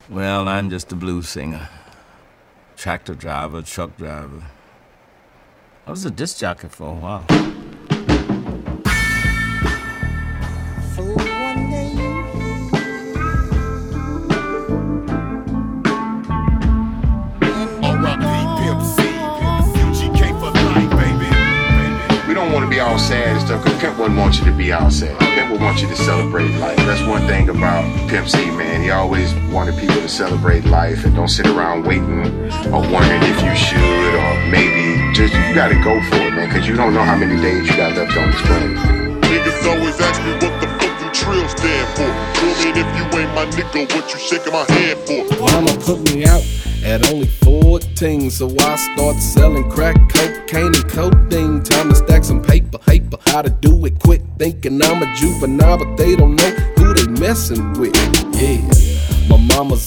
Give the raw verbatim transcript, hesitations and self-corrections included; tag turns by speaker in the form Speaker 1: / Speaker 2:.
Speaker 1: Well, I'm just a blues singer. Tractor driver, truck driver. I was a disc jockey for a while.
Speaker 2: We don't want to be all sad and stuff, because Pimp wouldn't want you to be all sad. Pimp would want you to celebrate life. That's one thing about Pimp C, man. He always wanted people to celebrate life and don't sit around waiting or wondering if you should or maybe. Just, you gotta go for it, man, because you don't know how many days you got left on this planet.
Speaker 3: Niggas always ask me what the fuck them trill stand for. I mean, if you ain't my nigga, what you shaking my hand for?
Speaker 4: Mama put me out at only fourteen, so I start selling crack, cocaine, and codeine. Time to stack some paper, paper. How to do it quick, thinking I'm a juvenile, but they don't know who they messing with. Yeah, my mama's